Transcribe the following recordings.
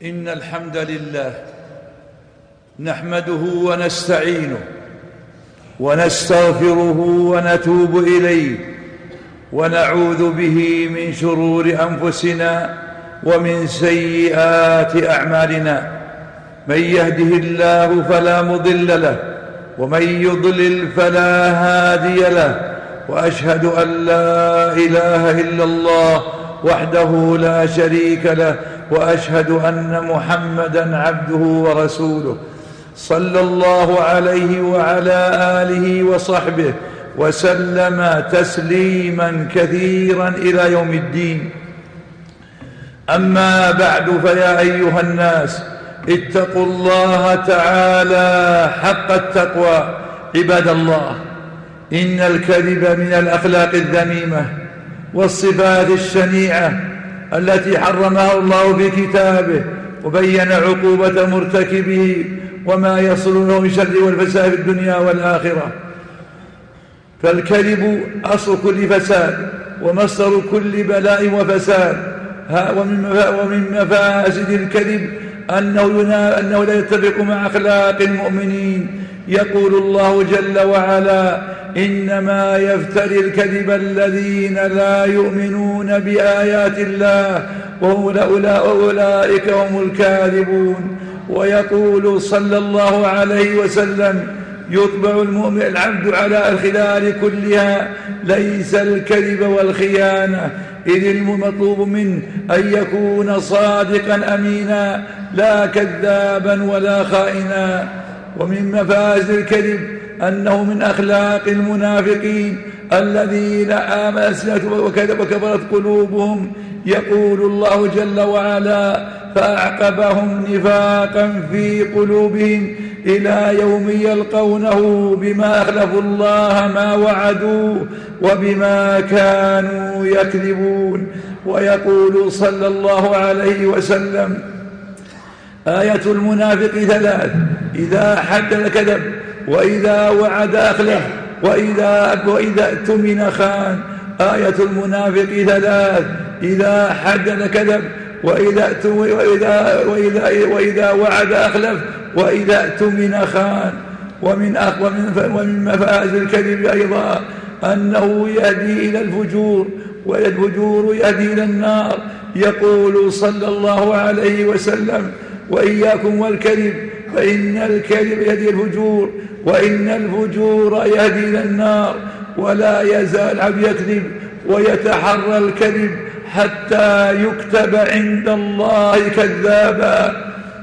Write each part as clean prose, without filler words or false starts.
إن الحمد لله نحمده ونستعينه ونستغفره ونتوب إليه ونعوذ به من شرور أنفسنا ومن سيئات أعمالنا. من يهده الله فلا مضل له ومن يضلل فلا هادي له، وأشهد أن لا إله إلا الله وحده لا شريك له، وأشهد أن محمدًا عبده ورسوله، صلى الله عليه وعلى آله وصحبه وسلم تسليمًا كثيرًا إلى يوم الدين. أما بعد، فيا أيها الناس اتقوا الله تعالى حق التقوى. عباد الله، إن الكذب من الأخلاق الذميمة والصفات الشنيعة التي حرمها الله في كتابه وبين عقوبة مرتكبه وما يصل له من شر والفساد في الدنيا والآخرة. فالكذب أصل كل فساد ومصدر كل بلاء وفساد. ومن مفاسد الكذب أنه لا يتفق مع أخلاق المؤمنين. يقول الله جل وعلا: إنما يفتري الكذب الذين لا يؤمنون بآيات الله وأولئك هم الكاذبون. ويقول صلى الله عليه وسلم: يطبع المؤمن العبد على الخلال كلها، ليس الكذب والخيانة، إذ المطلوب منه أن يكون صادقا أمينا لا كذابا ولا خائنا. ومن مفاسد الكذب أنه من أخلاق المنافقين الذين آمنوا ألسنتهم وكبرت قلوبهم. يقول الله جل وعلا: فأعقبهم نفاقا في قلوبهم إلى يوم يلقونه بما أخلفوا الله ما وعدوه وبما كانوا يكذبون. ويقول صلى الله عليه وسلم: آية المنافق ثلاث: إذا حدث كذب، وإذا وعد أخلف، وإذا اؤتمن خان. آية المنافق ثلاث: إذا حدث كذب، وإذا وعد أخلف، وإذا اؤتمن خان. ومن مفاسد الكذب أيضا أنه يهدي إلى الفجور، والفجور يهدي إلى النار. يقول صلى الله عليه وسلم: وإياكم والكذب فإن الكذب يهدي الفجور، وإن الفجور يهدي إلى النار. ولا يزال العبد يكذب ويتحرى الكذب حتى يكتب عند الله كذابا.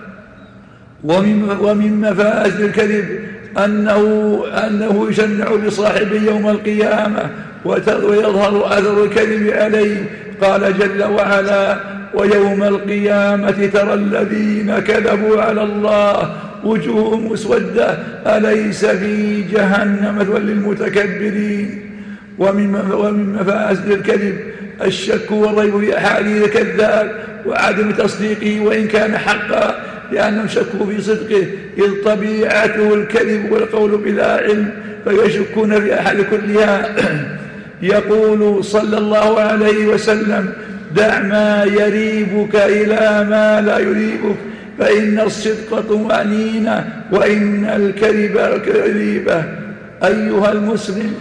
ومن مفاسد الكذب أنه يشنع لصاحبه يوم القيامة ويظهر أثر الكذب عليه. قال جل وعلا: ويوم القيامة ترى الذين كذبوا على الله وجوههم مسودة أليس في جهنم مثوى للمتكبرين. ومن مفاسد الكذب الشك والريب في أحاديث الكذاب وعدم تصديقه وإن كان حقا، لأنهم شكوا في صدقه، إذ طبيعته الكذب والقول بلا علم، فيشكون في أحد كلها. يقول صلى الله عليه وسلم: دع ما يريبك إلى ما لا يريبك، فإن الصدق طمأنينة وإن الكذب ريبة. أيها المسلم،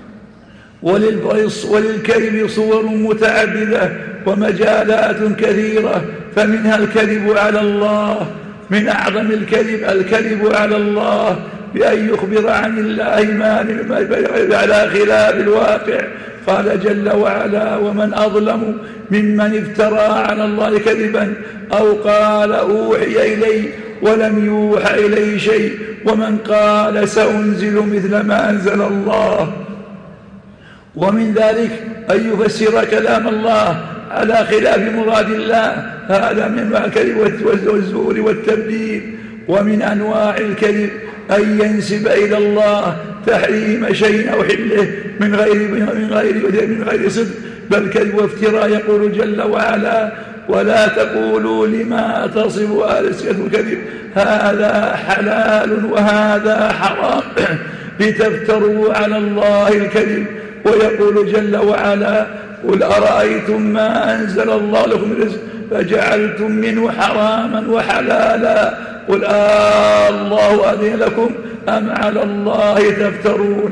وللكذب صور متعددة ومجالات كثيرة، فمنها الكذب على الله. من أعظم الكذب على الله بأن يخبر عن الله ما على خلاف الواقع. قال جل وعلا: ومن أظلم ممن افترى على الله كذبا أو قال أوحي إلي ولم يوحى إليه شيء، ومن قال سأنزل مثل ما أنزل الله. ومن ذلك أن يفسر كلام الله على خلاف مراد الله، هذا من الكذب والزور والتبديل. ومن أنواع الكذب أن ينسب إلى الله تحريم شيء أو حله من غير صدق، بل كذب وافتراء. يقول جل وعلا: ولا تقولوا لما تصف ألسنتكم الكذب هذا حلال وهذا حرام لتفتروا على الله الكذب. ويقول جل وعلا: قل أرأيتم ما أنزل الله لكم من رزق فجعلتم منه حراما وحلالا قل الله أذن لكم أم على الله تفترون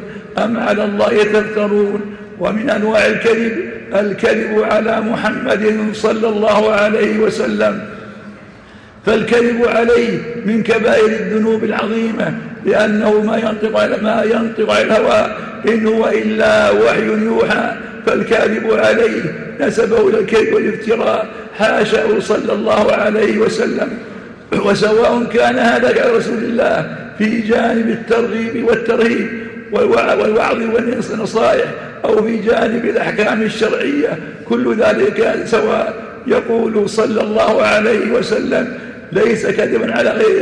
ومن أنواع الكذب على محمد صلى الله عليه وسلم، فالكذب عليه من كبائر الذنوب العظيمة، لأنه ما ينطق عن الهوى إن هو إلا وحي يوحى، فالكاذب عليه نسبه إلى الكذب والافتراء حاشاه صلى الله عليه وسلم. وسواء كان هذا على رسول الله في جانب الترغيب والترهيب والوعظ والنصائح أو في جانب الأحكام الشرعية، كل ذلك سواء. يقول صلى الله عليه وسلم ليس كذبا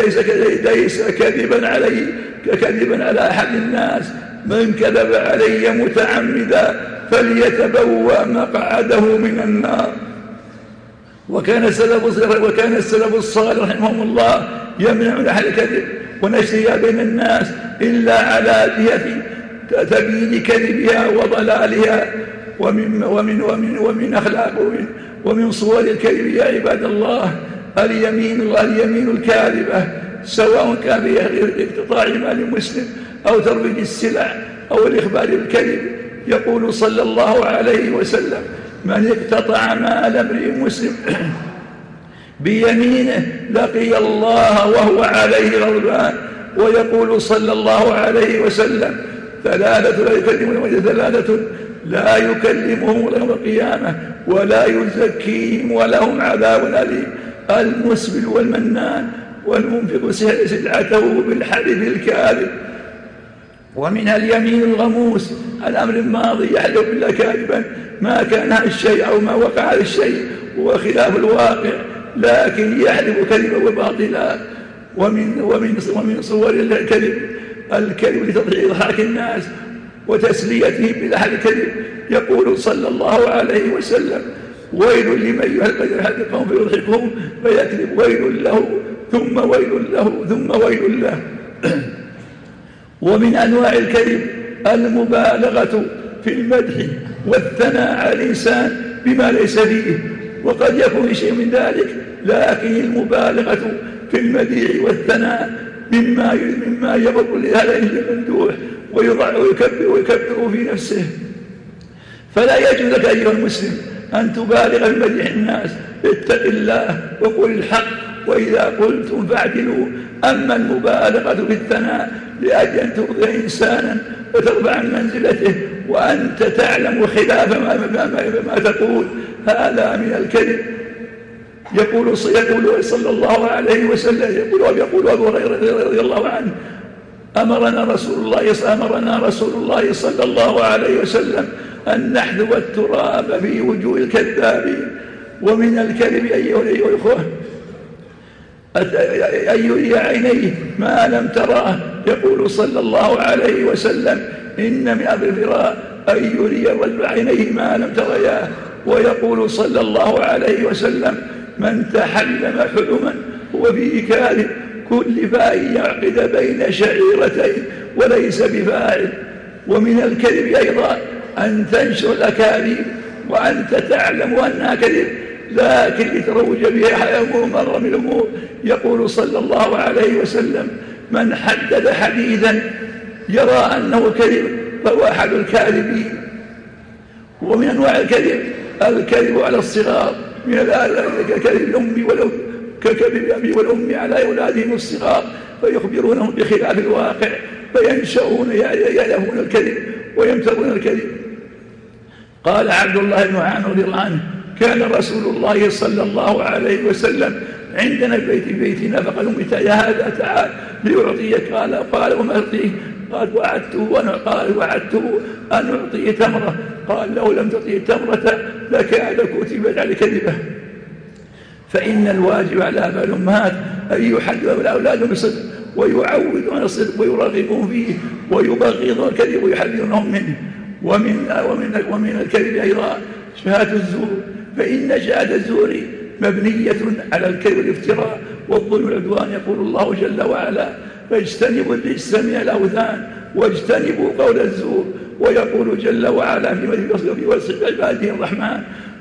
على أحد الناس من كذب علي متعمدا فليتبوأ مقعده من النار. وكان السلف الصالح رحمهم الله يمنعون أهل الكذب ونشرها بين الناس إلا على جهة تبيين كذبها وضلالها. ومن أخلاق ومن صور الكذب يا عباد الله اليمين الكاذبة، سواء كان في اقتطاع مال المسلم أو ترويج السلع أو الإخبار بالكذب. يقول صلى الله عليه وسلم من اقتطع مال امرئ مسلم بيمينه لقي الله وهو عليه غضبان. ويقول صلى الله عليه وسلم ثلاثة لا يكلمهم يوم القيامة ولا يزكيهم ولهم عذاب أليم المسبل والمنان والمنفق سلعته بالحلف الكاذب. ومنها اليمين الغموس، الأمر الماضي يحلف بالله كاذبا ما كان الشيء أو ما وقع الشيء هو خلاف الواقع، لكن يحلف كذبا وباطلا. ومن صور الكذب لتضحيك الناس وتسليتهم بلحن الكذب. يقول صلى الله عليه وسلم ويل لمن يحدث قوم فيضحكهم فيكذب ويل له ثم ويل له. ومن أنواع الكذب المبالغة في المدح والثناء على الإنسان بما ليس فيه، وقد يكون شيء من ذلك، لكن المبالغة في المديح والثناء مما يبر لهذا الممدوح ويكبر في نفسه. فلا يجوز لك أيها المسلم أن تبالغ في مديح الناس، اتق الله وقل الحق وإذا قلتم فاعدلوا. أما المبالغة في الثناء لأجل أن ترضي إنسانا وترفع عن منزلته وأنت تعلم خلاف ما تقول، هذا من الكذب. يقول صلى الله عليه وسلم يقول أبو هريرة رضي الله عنه أمرنا رسول الله صلى الله عليه وسلم أن نحذو التراب في وجوه الكذابين. ومن الكذب أيها الإخوة أن يري عينيه ما لم تراه. يقول صلى الله عليه وسلم إن من أمر الفراء أن يري الرجل عينيه ما لم ترياه. ويقول صلى الله عليه وسلم من تحلم حلما هو فيه كاذب كل فاء يعقد بين شعيرتين وليس بفاعل. ومن الكذب أيضا أن تنشر الأكاذيب وأنت تعلم أنها كذب لكن لتروج بها مرة من الأمور. يقول صلى الله عليه وسلم من حدد حديثا يرى أنه كذب فهو أحد الكاذبين. ومن أنواع الكذب على الصغار من كذب الأم ككذب الأب والأم على أولادهم الصغار فيخبرونهم بخلاف الواقع فينشؤون يعلمون الكذب ويمترون الكذب. قال عبد الله بن عامر رضي الله عنه كان رسول الله صلى الله عليه وسلم عندنا في بيتنا فقال متى يا هذا تعال ليعطيك قال وما أعطيه قال وعدته أن أعطيه تمرة قال لو لم تعطيه تمرة لكان كتبت على كذبه. فإن الواجب على آباء الأمهات أن يحدثوا أولادهم بالصدق ويعودوا عن الصدق ويرغبون فيه ويبغضون الكذب ويحذرونهم منه. ومن الكذب أيضا شهادة الزور، فإن شهادة الزور مبنية على الكذب والافتراء والظلم والعدوان. يقول الله جل وعلا فاجتنبوا الرجس من الأوثان واجتنبوا قول الزور. ويقول جل وعلا في وصف عباده الرحمن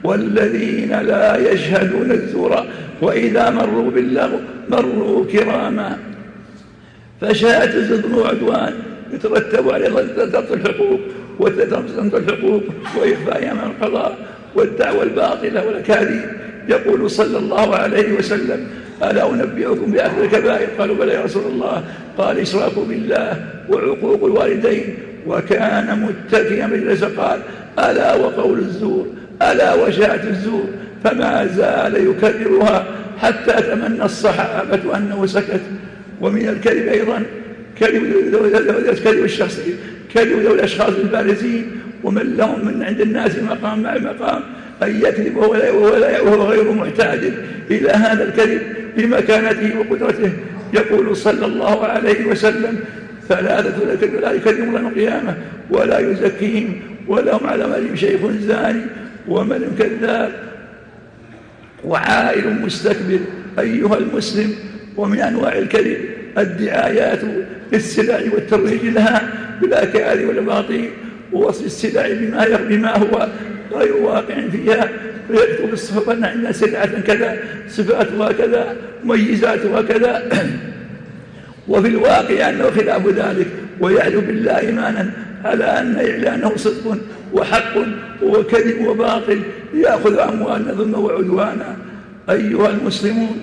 والذين لا يشهدون الزور وإذا مروا باللغو مروا كراما. فشاءت الظلم وعدوان يترتب عليه ضبط الحقوق وتضمن الحقوق وإخفاء أمام القضاء والدعوى الباطلة والأكاذيب. يقول صلى الله عليه وسلم: ألا أنبئكم بأكبر الكبائر؟ قالوا: بلى يا رسول الله. قال: إشراك بالله وعقوق الوالدين. وكان متكئا مجلس قال: ألا وقول الزور، ألا وشهادة الزور. فما زال يكررها حتى تمنى الصحابة أنه سكت. ومن الكذب أيضا كذب الشخصي، كذب ذوي الأشخاص البارزين ومن لهم من عند الناس مقام مع مقام أن يكذب وهو غير محتاج إلى هذا الكذب بمكانته وقدرته. يقول صلى الله عليه وسلم: ثلاثة لا يكذبون يوم القيامة ولا يزكيهم ولهم على مالهم شيخ زاني ومن كذاب وعائل مستكبر. أيها المسلم، ومن أنواع الكذب الدعايات للسلع والترويج لها بالأكاذيب والأباطيل ووصف السلع بما هو غير واقع فيها، فيكتب بالصفة أن عندنا سلعة كذا، صفاتها كذا، مميزاتها كذا، وفي الواقع أنه خلاف ذلك، ويحلف بالله إيمانا على أن إعلانه صدق وحق وكذب وباطل يأخذ أموالنا ظلما وعدوانا. أيها المسلمون،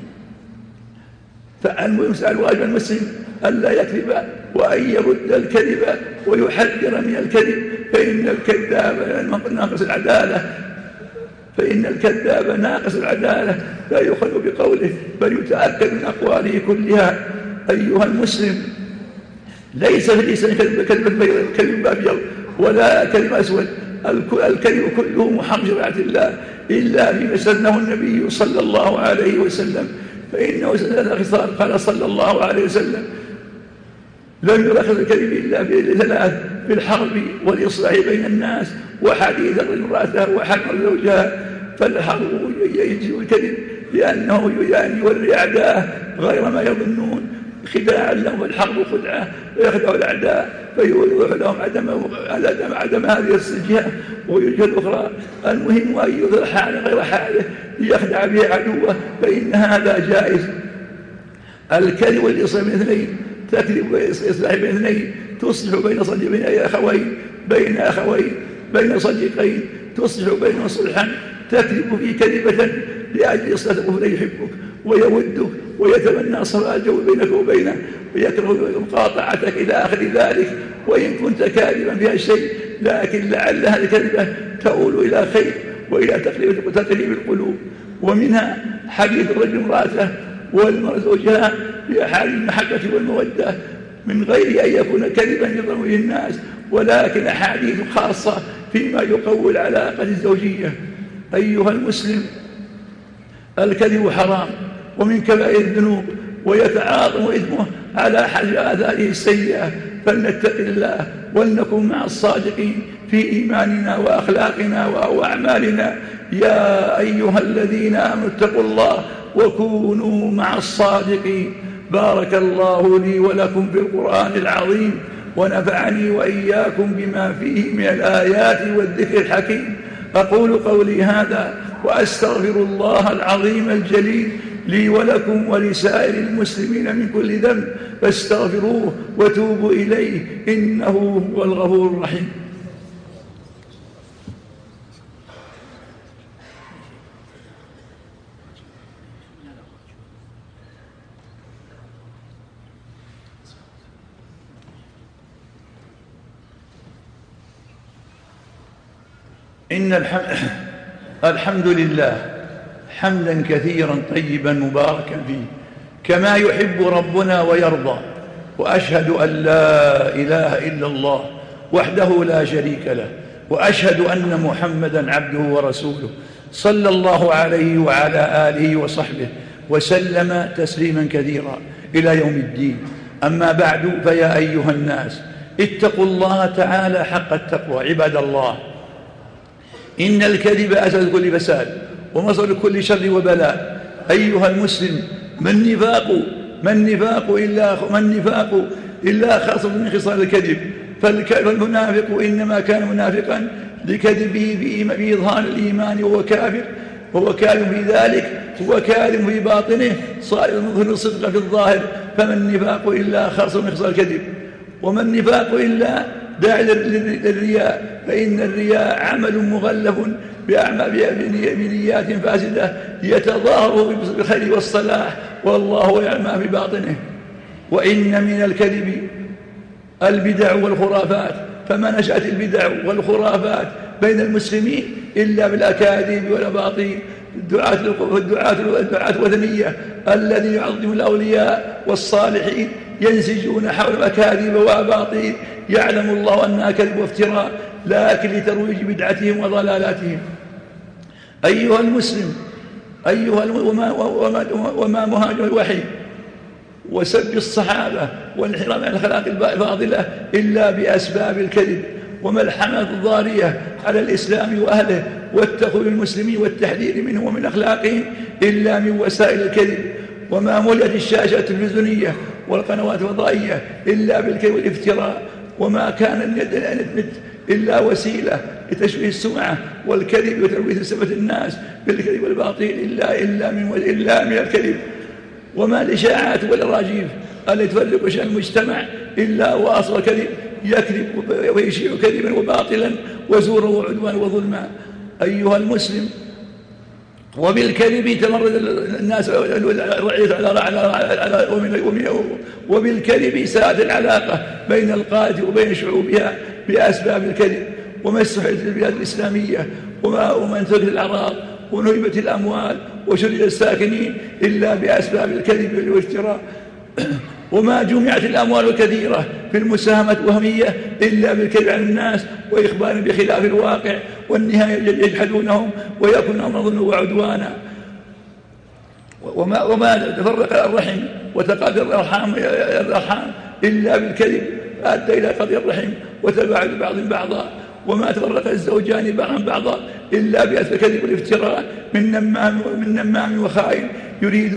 الواجب المسلم ألا يكذب وأن يرد الكذب ويحذر من الكذب، فإن الكذاب ناقص العدالة لا يؤخذ بقوله بل يتأكد من أقواله كلها. أيها المسلم، ليس في الإنسان كذب أبيض ولا كذب أسود، الكذب كله محرم شريعة الله إلا فيما استثناه النبي صلى الله عليه وسلم، فإنه ثلاث خصال. قال صلى الله عليه وسلم: لم يرخص الكذب إلا بثلاث: في الحرب والإصلاح بين الناس وحديث الرجل امرأته وحكم زوجها. فالحرب يجزئ الكذب لأنه يوري أعداءه غير ما يظنون خداعا لهم، والحرب خدعة ويخدع الأعداء فيوضح لهم عدم هذه الجهة ويوجه الأخرى. المهم أن يظهر حاله غير حاله ليخدع به عدوه، فإن هذا جائز. الكذب والإصلاح بين اثنين، تكذب وإصلاح بين اثنين، تصلح بين أخوين بين صديقين، تصلح بينهم صلحا. تكذب في كذبة لأجل إصلاح لا يحبك ويودك ويتمنى صفاء الجو بينك وبينه ويكره مقاطعتك إلى آخر ذلك، وإن كنت كاذبا فيها الشيء، لكن لعل هذه الكذبة تؤول إلى خير وإلى تقريب القلوب. ومنها حديث الرجل امرأته والمرأة زوجها في أحاديث المحبة والمودة من غير أن يكون كذبا يظلم به الناس، ولكن أحاديث خاصة فيما يقوي العلاقة الزوجية. أيها المسلم، الكذب حرام ومن كبائر الذنوب ويتعاظم إثمه على حجر آثاره السيئة، فلنتق الله ولنكن مع الصادقين في إيماننا وأخلاقنا وأعمالنا. يا أيها الذين آمنوا اتقوا الله وكونوا مع الصادقين. بارك الله لي ولكم في القرآن العظيم، ونفعني وإياكم بما فيه من الآيات والذكر الحكيم. أقول قولي هذا وأستغفر الله العظيم الجليل لي ولكم ولسائر المسلمين من كل ذنب، فاستغفروه وتوبوا إليه إنه هو الغفور الرحيم. إن الحمد لله حمدا كثيرا طيبا مباركا فيه كما يحب ربنا ويرضى، وأشهد أن لا إله إلا الله وحده لا شريك له، وأشهد أن محمدا عبده ورسوله صلى الله عليه وعلى آله وصحبه وسلم تسليما كثيرا إلى يوم الدين. أما بعد، فيا أيها الناس اتقوا الله تعالى حق التقوى. عباد الله، إن الكذب أساس كل فساد ومصدر كل شر وبلاء. أيها المسلم، ما النفاق إلا خاصة من خصال الكذب، فالمنافق إنما كان منافقا لكذبه في إظهار الإيمان وهو كاذب في ذلك، هو كاذب في باطنه، صائر مظهر الصدق في الظاهر. فما النفاق إلا خرص ومخصى الكذب، وما النفاق إلا داعي للرياء، فإن الرياء عمل مغلف بنيات فاسدة يتظاهر بالخير والصلاح، والله يعلم ما في باطنه. وإن من الكذب البدع والخرافات، فما نشأت البدع والخرافات بين المسلمين إلا بالأكاذيب والأباطيل. الدعاة الوثنية الذين يعظمون الأولياء والصالحين ينسجون حول الأكاذيب وأباطيل، يعلم الله أنها كذب وافتراء، لكن لترويج بدعتهم وضلالاتهم. أيها المسلم، وما مهاجم الوحي وسب الصحابة والانحراف عن الأخلاق الفاضلة إلا بأسباب الكذب، وملحمة الضارية على الإسلام وأهله، والتخويف المسلمين والتحذير منه ومن أخلاقهم إلا من وسائل الكذب. وما ملئت الشاشة التلفزيونية والقنوات الفضائية إلا بالكذب والافتراء، وما كان النت إلا وسيلة لتشويه السمعة والكذب وترويج سمعة الناس بالكذب والباطل إلا من الكذب. وما الإشاعات والأراجيف التي تفرق شأن المجتمع إلا واصل الكذب، يكذب ويشيع كذبا وباطلا وزورا وعدوانا وظلما. أيها المسلم، وبالكذب تمرد الناس وبالكذب ساءت العلاقة بين القادة وبين شعوبها بأسباب الكذب، وما استحيت البلاد الإسلامية وما انتهكت الأعراض ونهبت الأموال وشرد الساكنين إلا بأسباب الكذب والافتراء. وما جمعت الأموال الكثيرة في المساهمة الوهمية إلا بالكذب عن الناس وإخبار بخلاف الواقع، والنهاية يجحدونهم ويكونون ظلما وعدوانا. وما تفرق الرحم وتقاطع الأرحام إلا بالكذب أدى إلى قطع الرحم وتباعد بعضهم بعضا. وما تفرق الزوجان بعضهم بعضا إلا بأسباب الكذب والافتراء من نمام وخائن يريد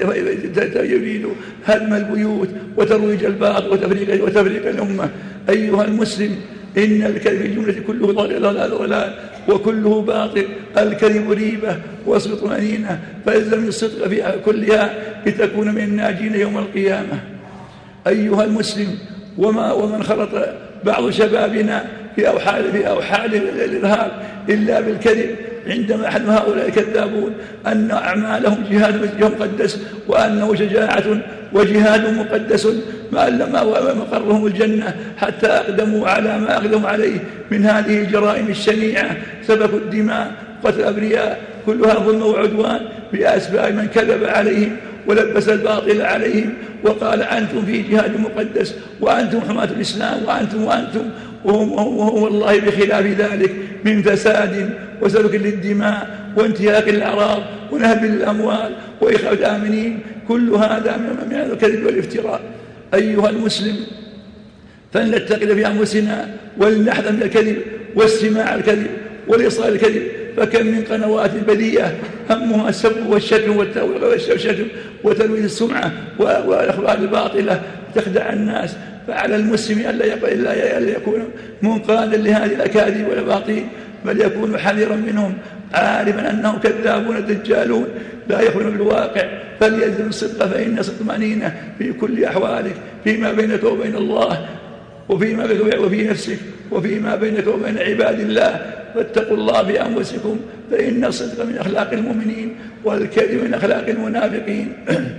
هدم البيوت وترويج الباطل وتفريق الأمة. أيها المسلم، إن الكذب الجملة كله ضلال وكله باطل. الكذب ريبة وصدق طمأنينة، فالزم الصدق فيها كلها لتكون من الناجين يوم القيامة. أيها المسلم، ومن خلط بعض شبابنا في أوحال الإرهاب إلا بالكذب، عندما أحد هؤلاء الكذابون أن أعمالهم جهاد مقدس، وأنه شجاعة وجهاد مقدس ما مقرهم الجنة، حتى أقدموا على ما أقدموا عليه من هذه الجرائم الشنيعة، سفك الدماء، قتل الأبرياء، كلها ظلم وعدوان بأسباب من كذب عليهم ولبس الباطل عليهم وقال أنتم في جهاد مقدس وأنتم حماة الإسلام وأنتم وهم والله بخلاف ذلك من فساد وسفك للدماء وانتهاك الأعراض ونهب الأموال وإخراج الآمنين، كل هذا من الكذب والافتراء. أيها المسلم، فلنتقل في أنفسنا ولنحذر من الكذب واستماع الكذب والإصرار الكذب، فكم من قنوات بديئة همها السب والشتم وترويج السمعة والأخبار الباطلة تخدع الناس. فعلى المسلم ألا يكون منقادا لهذه الأكاذيب والأباطيل، بل يكون حذرا منهم، عارفا أنهم كذابون دجالون لا يخلون بالواقع، فليلزم الصدق، فإن الصدق طمأنينة في كل أحوالك، فيما بينك وبين الله وفيما بينك وفي نفسك وفيما بينك وبين عباد الله. فاتقوا الله بأنفسكم، فإن الصدق من أخلاق المؤمنين والكذب من أخلاق المنافقين.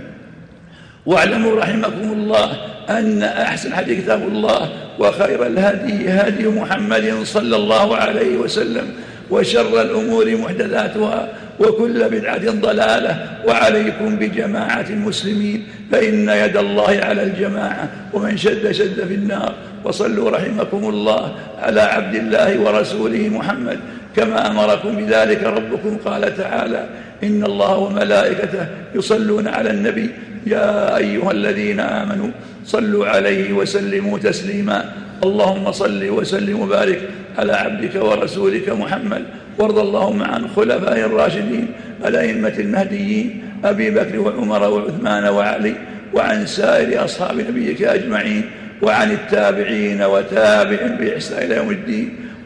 واعلموا رحمكم الله أن أحسن حديث كتاب الله، وخير الهدي هدي محمد صلى الله عليه وسلم، وشر الأمور محدثاتها، وكل بدعة ضلالة. وعليكم بجماعة المسلمين، فإن يد الله على الجماعة، ومن شد في النار. وصلوا رحمكم الله على عبد الله ورسوله محمد كما أمركم بذلك ربكم. قال تعالى: إن الله وملائكته يصلون على النبي، يا أيها الذين آمنوا صلوا عليه وسلموا تسليما. اللهم صل وسلم وبارك على عبدك ورسولك محمد، وارض اللهم عن خلفاء الراشدين الأئمة المهديين أبي بكر وعمر وعثمان وعلي، وعن سائر أصحاب نبيك أجمعين، وعن التابعين وتابعهم بإحسان إلى يوم الدين.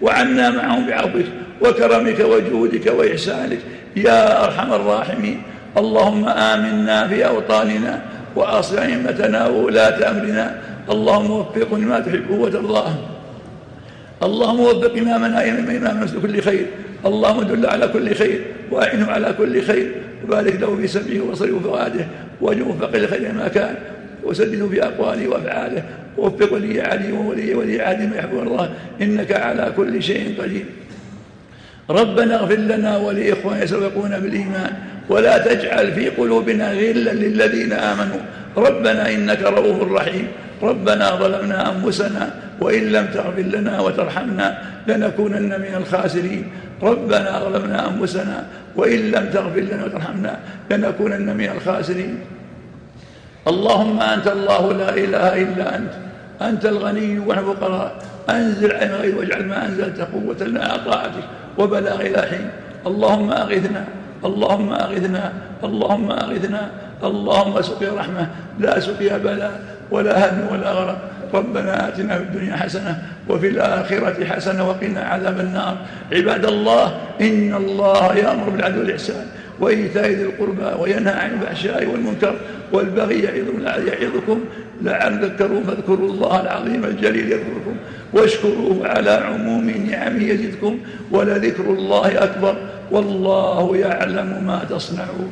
وعنا معهم بعفوك وكرمك وجودك وإحسانك يا أرحم الراحمين. اللهم آمنا في أوطاننا وأصلح أئمتنا وولاة أمرنا. اللهم وفقنا لما تحبه وترضاه. اللهم وفق إمامنا في كل خير. اللهم دل على كل خير وأعنه على كل خير وبارك له في سمعه وبصره وفؤاده ووفق لخير ما كان وسدده في أقواله وأفعاله ووفق ولي علي ولي عهد ما يحب الله إنك على كل شيء قدير. ربنا اغفر لنا ولإخواننا يسبقون بالإيمان ولا تجعل في قلوبنا غلا للذين آمنوا ربنا إنك رؤوف رحيم. ربنا ظلمنا أنفسنا وإن لم تغفر لنا وترحمنا لنكونن من الخاسرين. ربنا ظلمنا أنفسنا وإن لم تغفر لنا وترحمنا لنكونن من الخاسرين. اللهم أنت الله لا إله إلا أنت الغني ونحن الفقراء. أنزل عن الغيث واجعل ما أنزلت قوة لنا على طاعتك وبلاغ إلى حين. اللهم أغثنا اللهم أغثنا اللهم أغثنا. اللهم سقيا رحمة لا سقيا بلاء ولا هم ولا غرق. ربنا آتنا في الدنيا حسنة وفي الآخرة حسنة وقنا عذاب النار. عباد الله إن الله يأمر بالعدل والإحسان وإيتاء ذي القربى وينهى عن الفحشاء والمنكر والبغي يعظكم لعلكم تذكرون. فاذكروا الله العظيم الجليل يذكركم واشكروه على عموم نعمه يزدكم ولذكر الله أكبر والله يعلم ما تصنعون.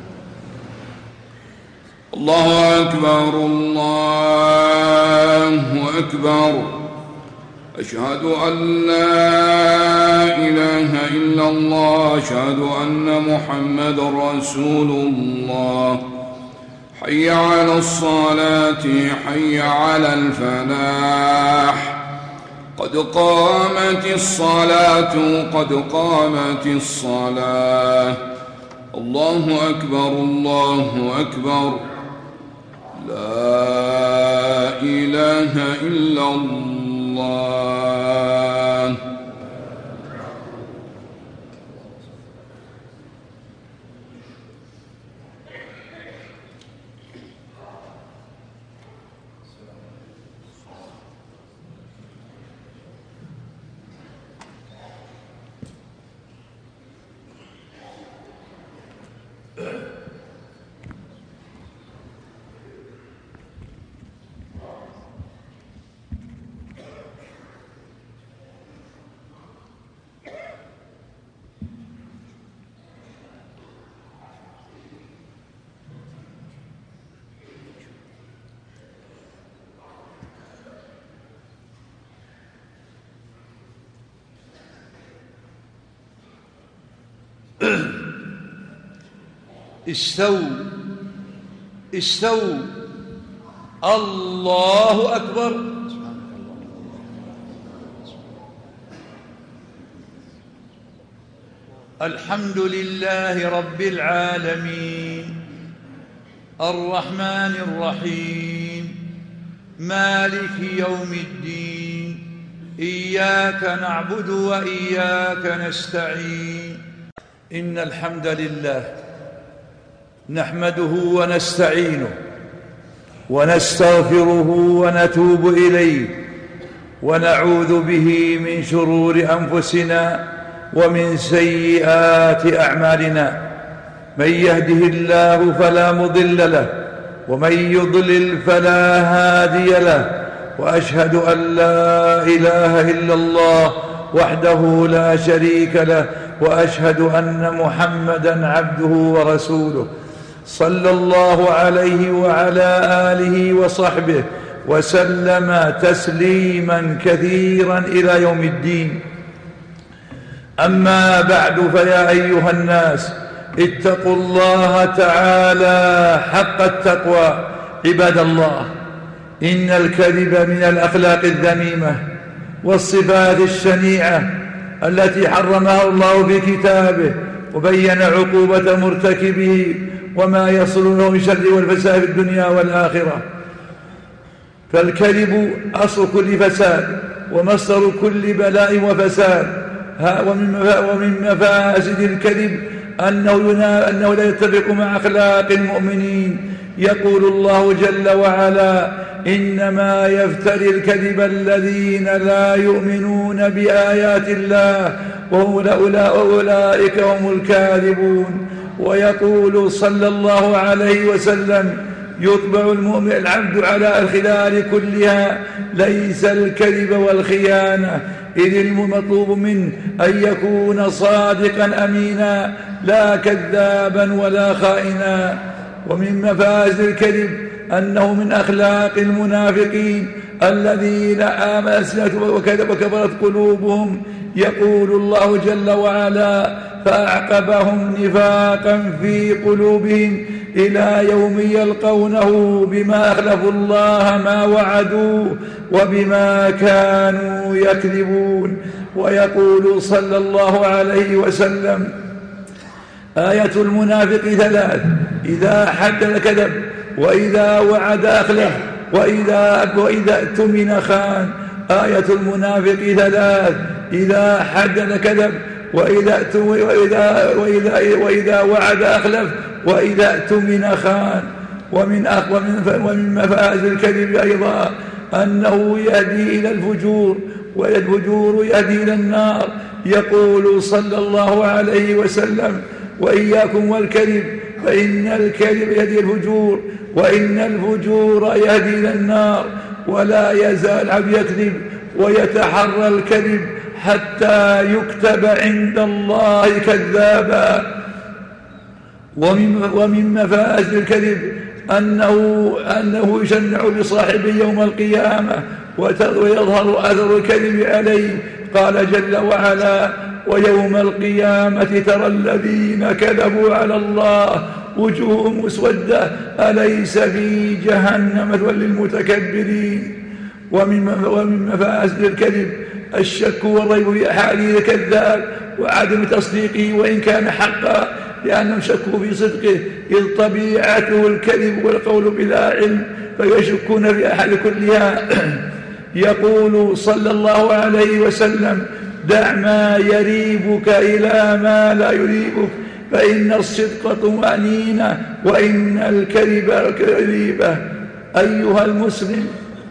الله أكبر الله أكبر. أشهد أن لا إله إلا الله. أشهد أن محمد رسول الله. حي على الصلاة حي على الفلاح. قد قامت الصلاة قد قامت الصلاة. الله أكبر الله أكبر. لا إله إلا الله. استووا الله أكبر. الحمد لله رب العالمين الرحمن الرحيم مالك يوم الدين إياك نعبد وإياك نستعين. إن الحمد لله نحمده ونستعينه ونستغفره ونتوب إليه ونعوذ به من شرور أنفسنا ومن سيئات أعمالنا. من يهده الله فلا مضل له ومن يضلل فلا هادي له. وأشهد أن لا إله إلا الله وحده لا شريك له وأشهد أن محمدًا عبده ورسوله صلى الله عليه وعلى آله وصحبه وسلم تسليما كثيرا إلى يوم الدين. أما بعد فيا أيها الناس اتقوا الله تعالى حق التقوى. عباد الله إن الكذب من الأخلاق الذميمة والصفات الشنيعة التي حرمها الله في كتابه وبين عقوبة مرتكبه وما يصل له من شر والفساد في الدنيا والآخرة. فالكذب أصل كل فساد ومصدر كل بلاء وفساد. ومن مفاسد الكذب أنه لا يتفق مع أخلاق المؤمنين يقول الله جل وعلا: إنما يفتري الكذب الذين لا يؤمنون بآيات الله وأولئك هم الكاذبون. ويقول صلى الله عليه وسلم: يطبع المؤمن العبد على الخلال كلها ليس الكذب والخيانة، إذ المطلوب منه أن يكون صادقا أمينا لا كذابا ولا خائنا. ومن مفاسد الكذب أنه من أخلاق المنافقين الذين آمنت ألسنتهم وكبرت قلوبهم. يقول الله جل وعلا: فأعقبهم نفاقا في قلوبهم إلى يوم يلقونه بما أخلفوا الله ما وعدوه وبما كانوا يكذبون. ويقول صلى الله عليه وسلم: آية المنافق ثلاث: إذا حدث كذب، وإذا وعد أخلف، وإذا اؤتمن خان. آية المنافق ثلاث: إذا حدث كذب، وإذا وعد أخلف، وإذا اؤتمن خان. ومن مفاسد الكذب أيضا أنه يهدي إلى الفجور، والفجور يهدي إلى النار. يقول صلى الله عليه وسلم: وإياكم والكذب فإن الكذب يهدي الفجور، وإن الفجور يهدي إلى النار. ولا يزال العبد يكذب ويتحرى الكذب حتى يكتب عند الله كذابا. ومن مفاسد الكذب أنه يشنع بصاحبه يوم القيامة ويظهر أثر الكذب عليه. قال جل وعلا: ويوم القيامة ترى الذين كذبوا على الله وجوههم مسودة أليس في جهنم مثوى للمتكبرين. ومن مفاسد الكذب الشك والريب في أحاديث الكذاب وعدم تصديقه وإن كان حقا، لأنهم شكوا في صدقه، إذ طبيعته الكذب والقول بلا علم، فيشكون في أحد كلها. يقول صلى الله عليه وسلم: دع ما يريبك إلى ما لا يريبك، فإن الصدق طمأنينة وإن الكذب ريبة. أيها المسلم،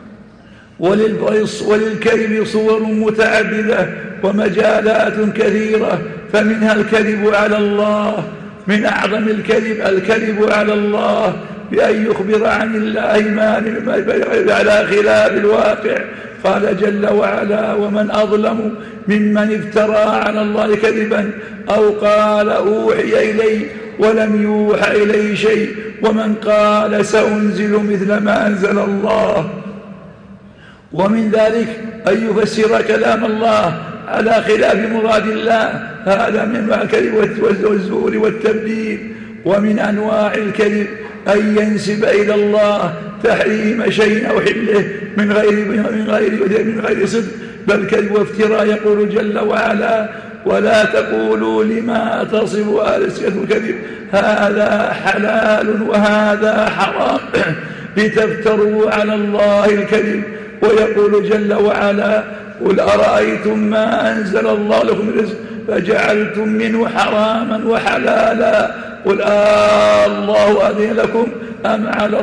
وللكذب صور متعددة ومجالات كثيرة، فمنها الكذب على الله. من أعظم الكذب على الله بأن يخبر عن الله ما على خلاف الواقع. قال جل وعلا: ومن أظلم ممن افترى على الله كذبا أو قال أوحي إلي ولم يوحى إليه شيء، ومن قال سأنزل مثل ما أنزل الله. ومن ذلك أن يفسر كلام الله على خلاف مراد الله، هذا من أنواع الكذب والزور والتبديل. ومن أنواع الكذب أن ينسب إلى الله تحريم شيء أو حله من غير صدق، بل كذب وافتراء. يقول جل وعلا: ولا تقولوا لما تصف ألسنتكم الكذب هذا حلال وهذا حرام لتفتروا على الله الكذب. ويقول جل وعلا: قل أرأيتم ما أنزل الله لكم من رزق فجعلتم منه حراما وحلالا قل الله أذن لكم أم على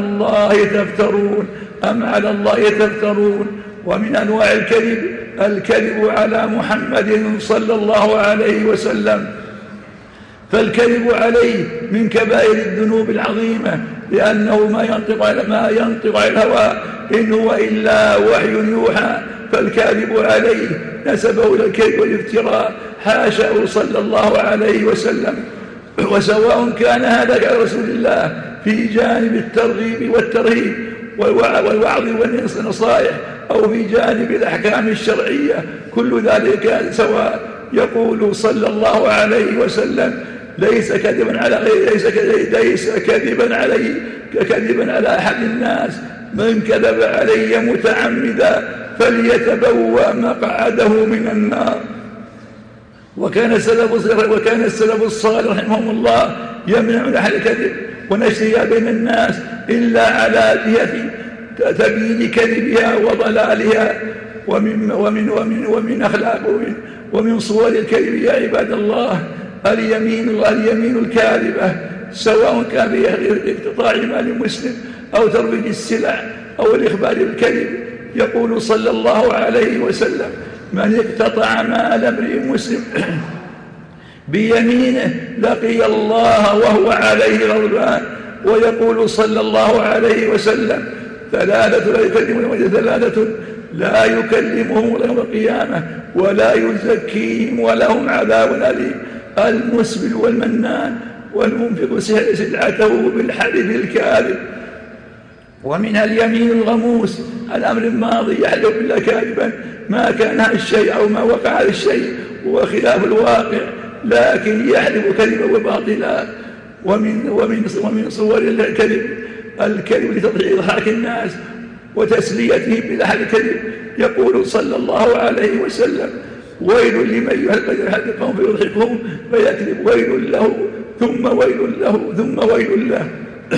الله تفترون. ومن أنواع الكذب على محمد صلى الله عليه وسلم، فالكذب عليه من كبائر الذنوب العظيمة، لأنه ما ينطق عن الهوى إن هو إلا وحي يوحى. فالكاذب عليه نسبه إلى الكذب والافتراء، حاشاه صلى الله عليه وسلم. وسواء كان هذا كان رسول الله في جانب الترغيب والترهيب والوعظ والنصائح، أو في جانب الأحكام الشرعية، كل ذلك سواء. يقول صلى الله عليه وسلم: ليس كذبا على أحد الناس من كذب علي متعمدا فليتبوأ مقعده من النار. وكان السلف الصالح رحمهم الله يمنعون أحد الكذب ونشرها بين الناس إلا على جهة تبيين كذبها وضلالها. ومن أخلاق ومن صور الكذب يا عباد الله اليمين الكاذبة، سواء كان في اقتطاع مال مسلم أو ترويج السلع أو الإخبار بالكذب. يقول صلى الله عليه وسلم: من اقتطع مال امرئ مسلم بيمينه لقي الله وهو عليه غضبان. ويقول صلى الله عليه وسلم: ثلاثة لا يكلمهم يوم القيامة ولا يزكيهم ولهم عذاب أليم: المسبل والمنان والمنفق سلعته بالحلف الكاذب. ومن اليمين الغموس الأمر الماضي يحلف بالله كاذبا ما كان هذا الشيء أو ما وقع هذا الشيء هو خلاف الواقع، لكن يحلف كذبا وباطلا. ومن صور الكذب لتضحيك الناس وتسليتهم بالأحد الكذب. يقول صلى الله عليه وسلم: ويل لمن يحدث قوم فيضحكهم فيكذب، ويل له ثم ويل له ثم ويل له.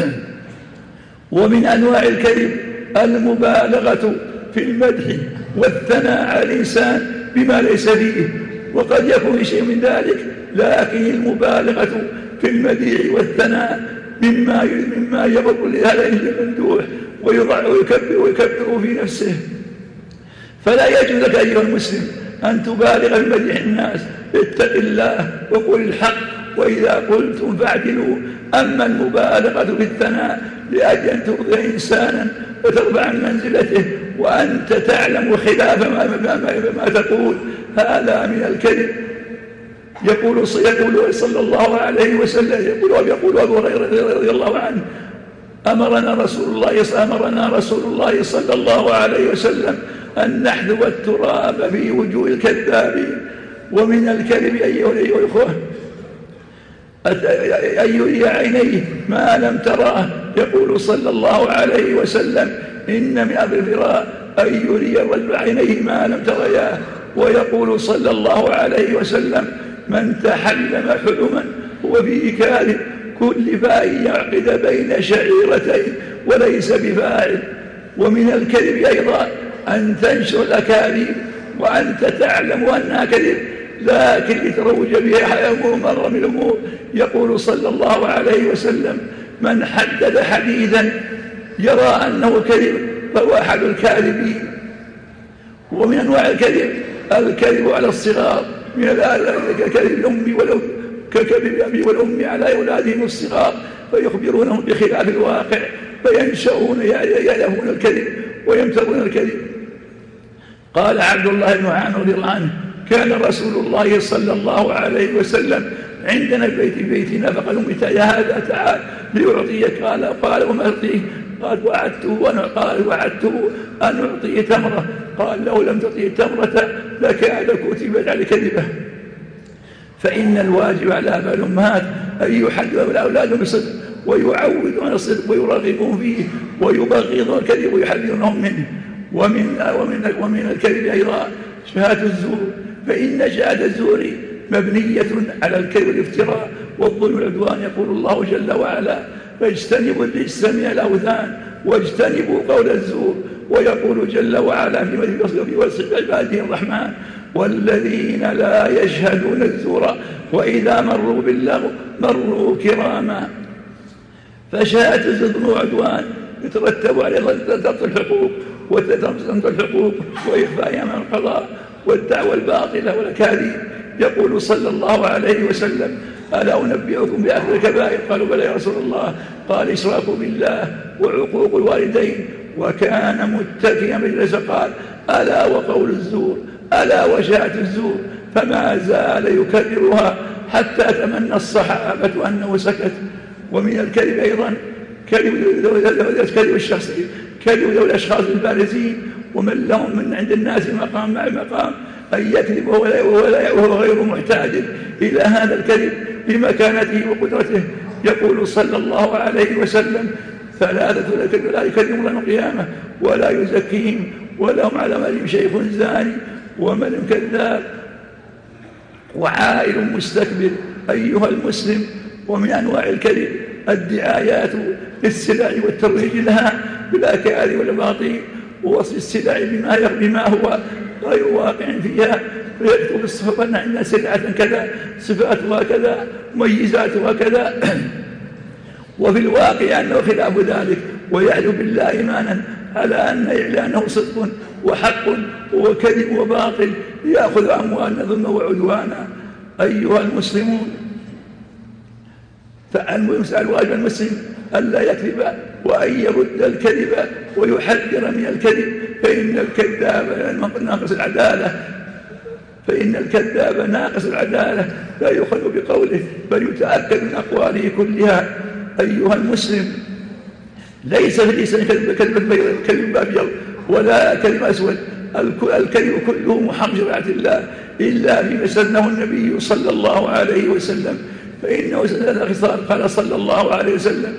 ومن أنواع الكذب المبالغة في المدح والثناء على الإنسان بما ليس فيه، وقد يكون شيء من ذلك، لكن المبالغة في المديح والثناء مما يغر لهذا الممدوح ويكبر في نفسه. فلا يجوز لك أيها المسلم أن تبالغ في مدح الناس، اتق الله وقل الحق، وإذا قلتم فاعدلوا. أما المبالغة في الثناء لأجل أن ترضي إنسانا وترفع عن منزلته وأنت تعلم خلاف ما تقول، هذا من الكذب. يقول صلى الله عليه وسلم، يقول أبو هريرة رضي الله عنه: أمرنا رسول الله صلى الله عليه وسلم أن نحذو التراب في وجوه الكذابين. ومن الكذب أيها الإخوة أن يري عينيه ما لم تراه. يقول صلى الله عليه وسلم: إن من أمر الفراء أن يري الرجل عينيه ما لم ترياه. ويقول صلى الله عليه وسلم: من تحلم حلما هو فيه كاذب، كل فاء يعقد بين شعيرتين وليس بفاعل. ومن الكذب أيضا أن تنشر الأكاذيب وأنت تعلم أنها كذب، لكن لتروج بها مرة من الأمور. يقول صلى الله عليه وسلم: من حدث حديثا يرى أنه كذب فهو أحد الكاذبين. ومن أنواع الكذب على الصغار، من كذب الأم ككذب الأب والأم على أولادهم الصغار فيخبرونهم بخلاف الواقع، فينشؤون يألفون الكذب ويمترون الكذب. قال عبد الله بن عامر رضي الله عنه: كان رسول الله صلى الله عليه وسلم عندنا في بيتنا، فقال أمي: يا هذا تعال ليعطيك. قال: وما أعطيه؟ قال: وعدته أن أعطيه تمرة. قال: لو لم تعطيه تمرة لكان كتبت على كذبه. فإن الواجب على آباء الأمهات أن يحدثوا الأولاد بالصدق ويعودوا عن الصدق ويرغبون فيه ويبغضون الكذب ويحذرونهم منه. ومن الكذب أيضا شهادة الزور، فإن شهادة الزور مبنية على الكذب والافتراء والظلم والعدوان. يقول الله جل وعلا: فاجتنبوا الرجس من الأوثان واجتنبوا قول الزور. ويقول جل وعلا في وصف عباده الرحمن: والذين لا يشهدون الزور وإذا مروا باللغو مروا كراما. فشهادة الزور والعدوان يترتب عليه ضبط الحقوق وتضمن الحقوق وإخفاء أمام القضاء والدعوى الباطلة والأكاذيب. يقول صلى الله عليه وسلم: ألا أنبئكم بأكبر الكبائر؟ قالوا: بلى يا رسول الله. قال: إشراك بالله وعقوق الوالدين. وكان متكئا مجلس قال: ألا وقول الزور، ألا وشهادة الزور. فما زال يكررها حتى تمنى الصحابة أنه سكت. ومن الكذب أيضا كذب الشخصي، كذب الأشخاص البارزين ومن لهم من عند الناس مقام مع مقام، أن يكذب وهو غير محتاج إلى هذا الكذب بمكانته وقدرته. يقول صلى الله عليه وسلم: ثلاثة لا يكذبون يوم القيامة ولا يزكيهم ولهم على مالهم شيخ زاني ومن كذاب وعائل مستكبر. أيها المسلم، ومن أنواع الكذب الدعايات للسلع والترويج لها بالأكاذيب والأباطيل ووصف السلع بما هو غير واقع فيها، فيكتب الصحف أن عندنا سلعة كذا، صفاتها كذا، مميزاتها كذا. وفي الواقع أنه خلاف ذلك، ويحلف بالله إيمانا على أن إعلانه صدق وحق وكذب وباطل يأخذ أموالنا ظلما وعدوانا. أيها المسلمون، الواجب المسلم ألا يكذب وأن يرد الكذب ويحذر من الكذب، فإن الكذاب ناقص العدالة لا يؤخذ بقوله بل يتأكد من أقواله كلها. أيها المسلم، ليس في الإنسان كذب أبيض ولا كذب أسود، الكذب كله محرم شريعة الله إلا فيما استثناه النبي صلى الله عليه وسلم، فإنه خصال قال صلى الله عليه وسلم: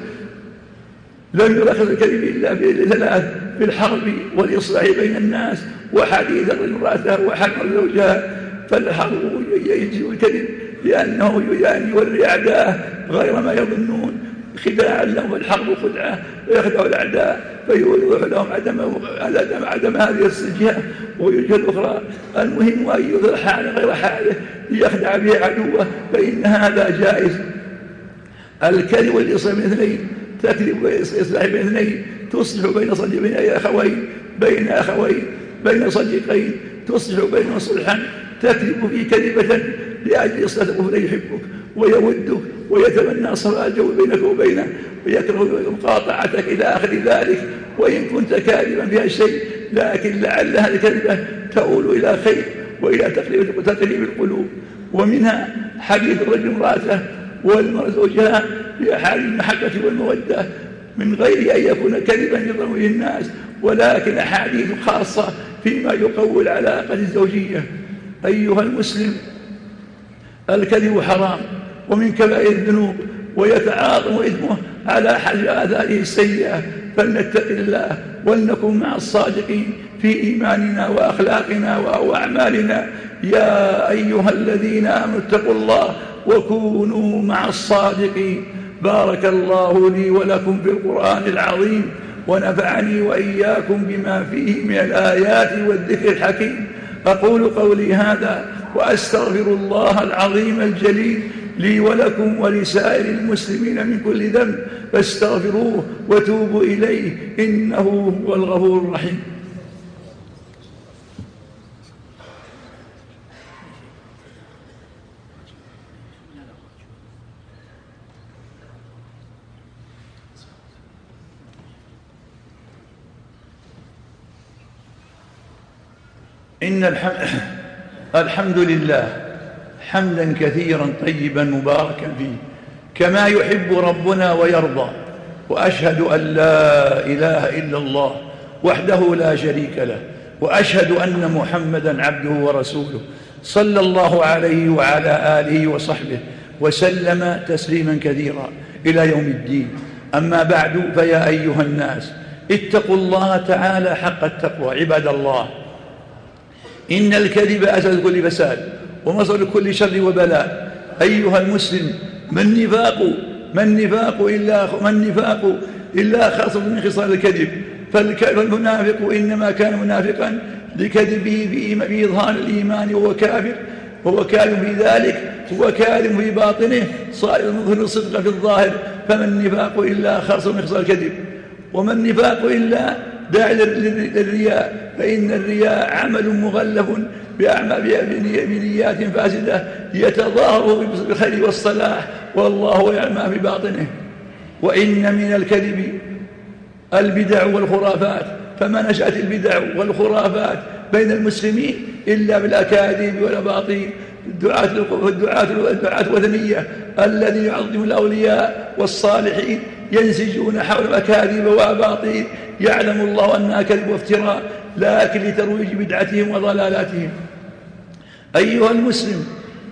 لم يرخص الكذب إلا بثلاث: في الحرب والإصلاح بين الناس وحديث امرأته وحكم زوجها. فالحرب يجزي الكذب لأنه يولي أعداءه غير ما يظنون خداعا لهم، والحرب خدعة ويخدع الأعداء فيوضح لهم عدم هذه الجهة ويوجه الأخرى. المهم أن يظهر حاله غير حاله ليخدع به عدوه، فإن هذا جائز. الكذب والإصلاح بين اثنين، تكذب وإصلاح بين اثنين، تصلح بين أخوين بين صديقين، تصلح بينهم صلحا. تكذب في كذبة لأجل إصلاح أخوه يحبك ويودك ويتمنى صفاء الجو بينك وبينه ويكره مقاطعتك إلى آخر ذلك. وإن كنت كاذبا فيها شيء، لكن لعل هذه الكذبة تؤول إلى خير وإلى تقريب القلوب. ومنها حديث الرجل امرأته والمرأة زوجها بأحاديث المحبة والمودة من غير أن يكون كذبا يظلم به الناس، ولكن أحاديث خاصة فيما يقوي العلاقة الزوجية. أيها المسلم، الكذب حرام ومن كبائر الذنوب، ويتعاظم إثمه على حجب آثاره السيئة، فلنتق الله ولنكن مع الصادقين في إيماننا وأخلاقنا وأعمالنا. يا أيها الذين آمنوا اتقوا الله وكونوا مع الصادقين. بارك الله لي ولكم في القرآن العظيم، ونفعني وإياكم بما فيه من الآيات والذكر الحكيم. أقول قولي هذا وأستغفر الله العظيم الجليل لي ولكم ولسائر المسلمين من كل ذنب، فاستغفروه وتوبوا إليه إنه هو الغفور الرحيم. إن الحمد لله حمدا كثيرا طيبا مباركا فيه كما يحب ربنا ويرضى، وأشهد أن لا إله إلا الله وحده لا شريك له، وأشهد أن محمدا عبده ورسوله صلى الله عليه وعلى آله وصحبه وسلم تسليما كثيرا إلى يوم الدين. أما بعد، فيا أيها الناس، اتقوا الله تعالى حق التقوى. عباد الله، إن الكذب أساس كل فساد ومصدر كل شر وبلاء. أيها المسلم، ما النفاق إلا خاصة من خصال الكذب. فالمنافق إنما كان منافقا لكذبه في إظهار الإيمان وهو كاذب في ذلك، هو كاذب في باطنه، صائر مظهر الصدق في الظاهر. فما النفاق إلا خاصة من خصال الكذب. وما النفاق إلا داعي للرياء، فإن الرياء عمل مغلف بنيات فاسدة يتظاهر بالخير والصلاح، والله يعلم ما في باطنه. وإن من الكذب البدع والخرافات، فما نشأت البدع والخرافات بين المسلمين إلا بالأكاذيب والأباطيل. الدعاة الوثنية الذين يعظمون الأولياء والصالحين ينسجون حول الأكاذيب وأباطيل، يعلم الله أنها كذب وافتراء، لكن لترويج بدعتهم وضلالاتهم. أيها المسلم،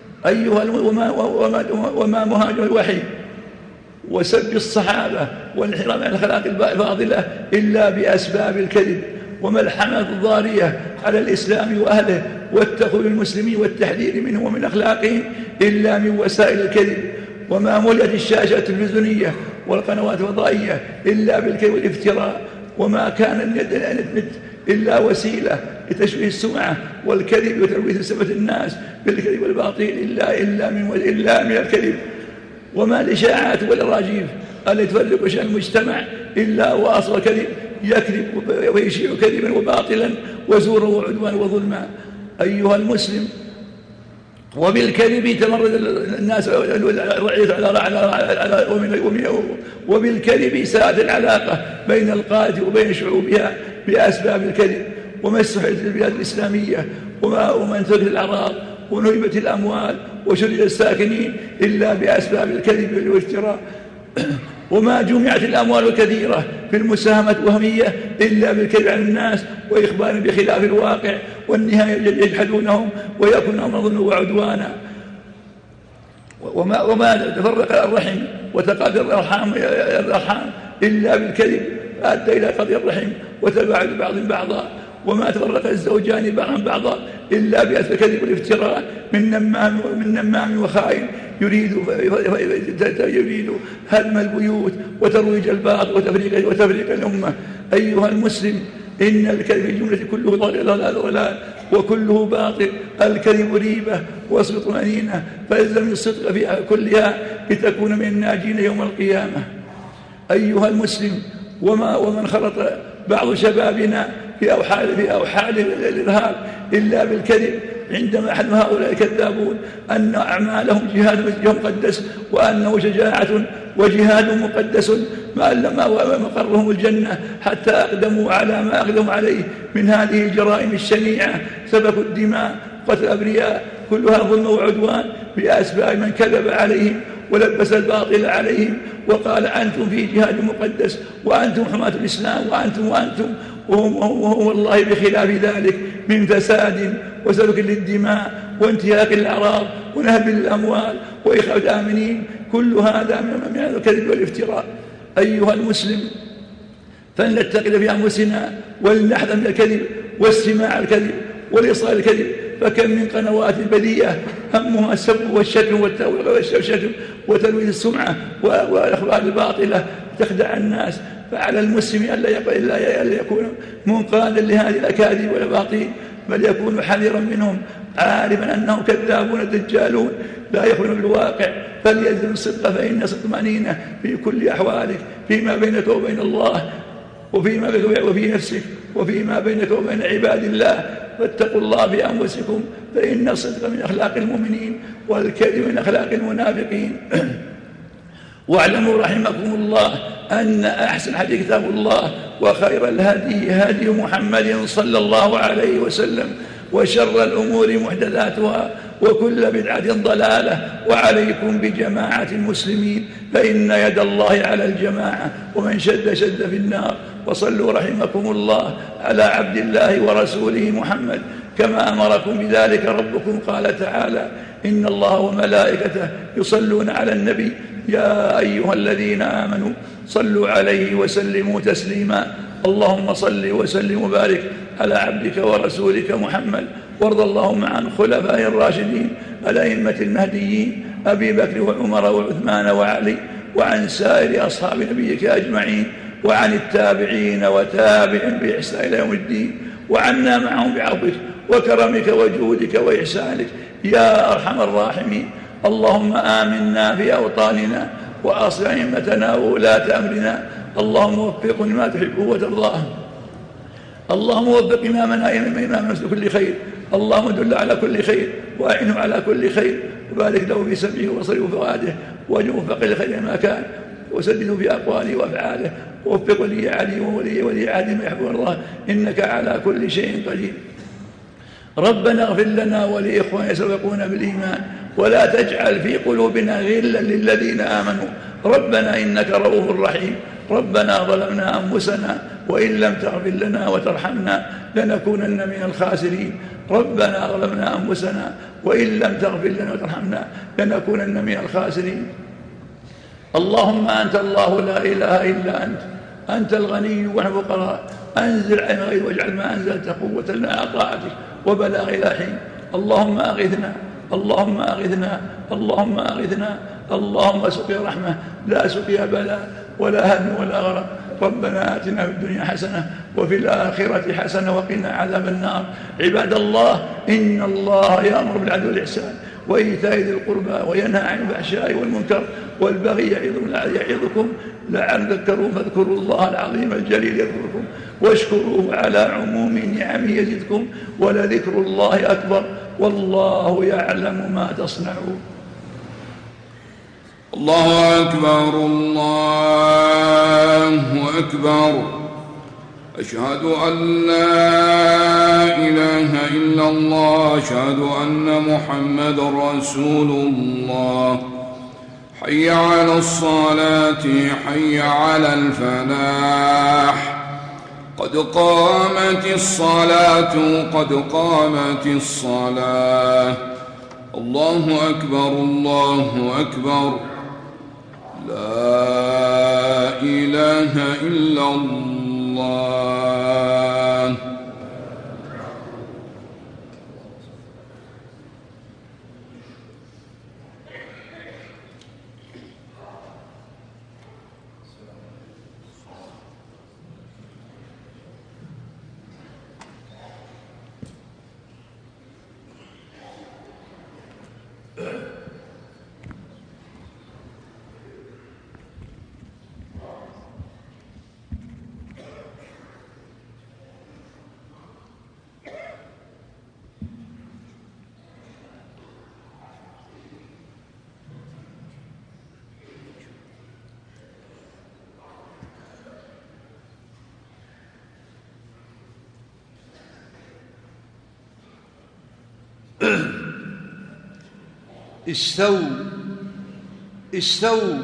وما مهاجم الوحي وسب الصحابة والانحراف عن الأخلاق الفاضلة إلا بأسباب الكذب، وملحمة الضارية على الإسلام وأهله والتخويف المسلمين والتحذير منهم ومن أخلاقهم إلا من وسائل الكذب. وما ملئت الشاشة التلفزيونية والقنوات الفضائية إلا بالكذب والافتراء، وما كان النت إلا وسيلة لتشويه السمعة والكذب وترويج سمعة الناس بالكذب والباطل إلا من الكذب. وما الإشاعات والأراجيف ألا تفرق شأن المجتمع إلا وأصل كذب يكذب ويشيع كذبا وباطلا وزورا وعدوان وظلما. أيها المسلم، وبالكذب تمرد الناس الرعية وبالكذب ساءت العلاقة بين القادة وبين شعوبها بأسباب الكذب، وما استحدثت البلاد الإسلامية وما انتهت الأعراض ونهبت الأموال وشرد الساكنين إلا بأسباب الكذب والافتراء، وما جمعت الأموال الكثيرة في المساهمة الوهمية إلا بالكذب عن الناس وإخبار بخلاف الواقع، والنهاية يجحدونهم ويكونون ظلما وعدوانا. وما تفرق الرحم وتقاطع الأرحام إلا بالكذب أدى إلى قطع الرحم وتباعد بعض بعضا، وما تفرق الزوجان بعضا بعضا إلا بأثر الكذب والافتراء من نمام وخائن يريد هدم البيوت وترويج الباطل وتفريق الأمة. أيها المسلم، إن الكذب في الجملة كله ضلال وكله باطل. الكذب ريبة وصل طمأنينة، فالزم الصدق فيها كلها لتكون من الناجين يوم القيامة. أيها المسلم، ومن خلط بعض شبابنا في أوحال الإرهاب إلا بالكذب، عندما أحد هؤلاء الكذابون أن أعمالهم جهاد مقدس وأنه شجاعة وجهاد مقدس ما مقرهم الجنة، حتى أقدموا على ما أقدموا عليه من هذه الجرائم الشنيعة، سفك الدماء، قتل الأبرياء، كلها ظلم وعدوان بأسباب من كذب عليهم ولبس الباطل عليهم وقال أنتم في جهاد مقدس وأنتم حماة الإسلام وأنتم وهم والله بخلاف ذلك من فساد وسفك للدماء وانتهاك الأعراض ونهب الأموال وإخراج الآمنين، كل هذا من الكذب والافتراء. أيها المسلم، فلنتقل في أنفسنا ولنحذر من الكذب واستماع الكذب والإصرار الكذب، فكم من قنوات بذيئة همها السب والشتم وتلويث السمعة والأخبار الباطلة تخدع الناس. فعلى المسلم ألا يكون منقادا لهذه الأكاذيب والأباطيل، بل يكون حذرا منهم عارفا أنهم كذابون دجالون لا يخلون بالواقع، فليلزم الصدق فإن الصدق طمأنينة في كل أحوالك، فيما بينك وبين الله وفيما بينك وفي نفسك وفيما بينك وبين عباد الله. فاتقوا الله بأنفسكم، فإن الصدق من أخلاق المؤمنين والكذب من أخلاق المنافقين. واعلموا رحمكم الله أن أحسن حديث كتاب الله، وخير الهدي هدي محمد صلى الله عليه وسلم، وشر الأمور محدثاتها وكل بدعة ضلالة، وعليكم بجماعة المسلمين فإن يد الله على الجماعة، ومن شد في النار. وصلوا رحمكم الله على عبد الله ورسوله محمد كما أمركم بذلك ربكم، قال تعالى إن الله وملائكته يصلون على النبي يا أيها الذين آمنوا صلوا عليه وسلموا تسليما. اللهم صل وسلم وبارك على عبدك ورسولك محمد، وارض اللهم عن خلفاء الراشدين الأئمة المهديين أبي بكر وعمر وعثمان وعلي، وعن سائر أصحاب نبيك أجمعين، وعن التابعين وتابعين بإحسان إلى يوم الدين، وعنا معهم بعفوك وكرمك وجودك وإحسانك يا أرحم الراحمين. اللهم آمنا في أوطاننا وأصلح أئمتنا وولاة أمرنا، اللهم وفقنا لما تحبه وترضاه، اللهم وفق إمامنا كل خير، اللهم دل على كل خير وأعنه على كل خير، وبارك له في سمعه وبصره وفؤاده، ووفق لخير ما كان، وسدده في أقواله وأفعاله، ووفق ولي علي وولي عهد ما يحب الله، إنك على كل شيء قدير. ربنا اغفر لنا ولإخواننا يسبقونا بالإيمان، ولا تجعل في قلوبنا غلا للذين آمنوا، ربنا إنك رؤوف رحيم. ربنا ظلمنا أنفسنا وإن لم تغفر لنا وترحمنا لنكونن من الخاسرين. ربنا ظلمنا أنفسنا وإن لم تغفر لنا وترحمنا لنكونن من الخاسرين. اللهم أنت الله لا إله إلا أنت الغني ونحن الفقراء، أنزل علينا الغيث واجعل ما أنزلت قوة لنا على طاعتك وبلاغ إلى حين. اللهم أغثنا، اللهم أغثنا، اللهم أغثنا، اللهم سقيا رحمة لا سقيا بلاء ولا هدم ولا غرق. ربنا آتنا في الدنيا حسنة وفي الآخرة حسنة وقنا عذاب النار. عباد الله، إن الله يأمر بالعدل والإحسان وإيتاء ذي القربى وينهى عن الفحشاء والمنكر والبغي يعظكم لعل تذكروا فاذكروا الله العظيم الجليل يذكركم واشكروه على عموم نعمه يزدكم ولذكر الله أكبر والله يعلم ما تصنعون. الله أكبر الله أكبر. أشهد أن لا إله إلا الله أشهد أن محمد رسول الله. حي على الصلاة حي على الفلاح قد قامت الصلاة قد قامت الصلاة. الله أكبر الله أكبر. لا إله إلا الله. استووا استووا.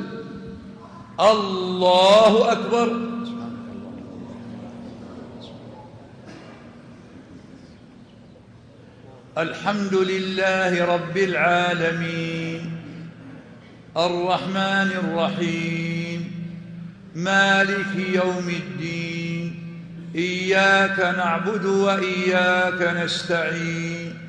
الله أكبر. الحمد لله رب العالمين الرحمن الرحيم مالك يوم الدين إياك نعبد وإياك نستعين